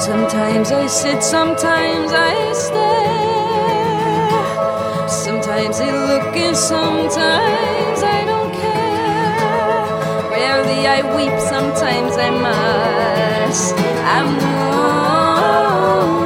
Sometimes I sit, sometimes I stare. Sometimes I look and sometimes I don't care. Rarely I weep, sometimes I must. I'm warm.